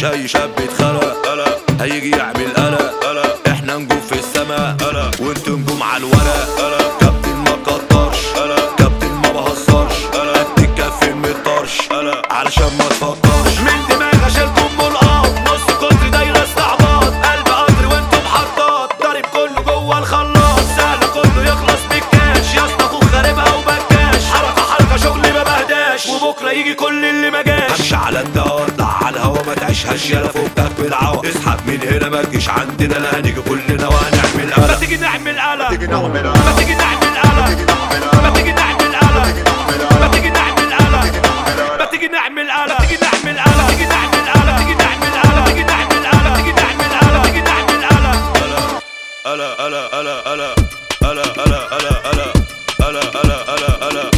مش اي شاب اتخلق هيجي يعمل قلق. احنا نجوم في السما وانتوا نجوم على الورق. كابتن ما قدرش، كابتن ما بهزرش، قد الكف من الطرش علشان ما تفكرش. من دماغ اشيلكم ملقاط، نص كتر دايره استعباط. قلب قطر وانتوا محطات، ضارب كله جوه الخلاط. سهل كله يخلص بالكاش، يا اسطى اخوك خاربها وبكاش. حركه شغل ما بهداش، وبكره يجي كل اللي ما جاش. امشي على الدار اطلع على الهوا ما تعيشهاش، يلا فوقك بالعوا. اسحب من هنا ما تجيش عندنا، لا هنيجي كلنا وهنعمل قلق. ما تيجي نعمل قلق، ما تيجي نعمل قلق، ما تيجي نعمل قلق، ما تيجي نعمل قلق، ما تيجي نعمل قلق، ما تيجي نعمل قلق، تيجي نعمل قلق، تيجي نعمل قلق، تيجي نعمل قلق، تيجي نعمل قلق، تيجي نعمل قلق، تيجي نعمل قلق. قلق قلق قلق قلق قلق قلق قلق قلق قلق قلق قلق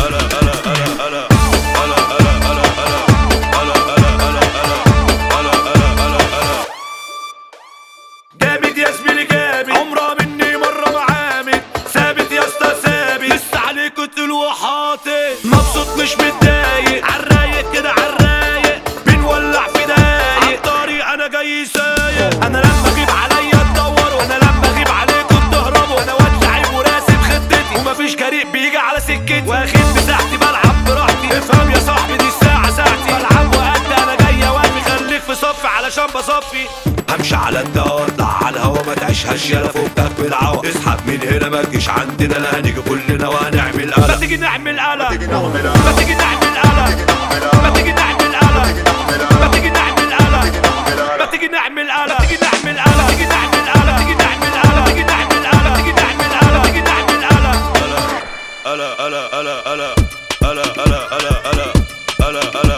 جامد يا زميلي جامد، عمرها مني مرة معامد. ثابت يا اسطى ثابت، لسه عليك قتل وحاطط. مبسوط مش متضايق، عالرايق كده عالرايق. بنولع في دقايق، عالطريق انا جاي سايق. انا لما اغيب عليا تدوروا، انا لما اغيب عليكم تهربوا. انا واد لعيب وراسم خطتي، ومفيش جريء بيجي على سكتي. واخد مساحتي بلعب براحتي، افهم يا صاحبي دي الساعة ساعتي. بلعب وقد انا جاي اوافي، خليك في صفي علشان بصفي. همشي على الدار اطلع على الهوا ما تعيشهاش، يلا فوقك بالعوا. اسحب من هنا ما تجيش عندنا، لا هنيجي كلنا وهنعمل قلق. ما تيجي نعمل قلق، ما تيجي نعمل قلق، ما تيجي نعمل قلق، ما تيجي نعمل قلق، ما تيجي نعمل قلق، ما تيجي نعمل قلق، تيجي نعمل قلق، تيجي نعمل قلق، تيجي نعمل قلق، تيجي نعمل قلق، تيجي نعمل قلق، تيجي نعمل قلق. قلق قلق قلق قلق قلق قلق قلق قلق قلق قلق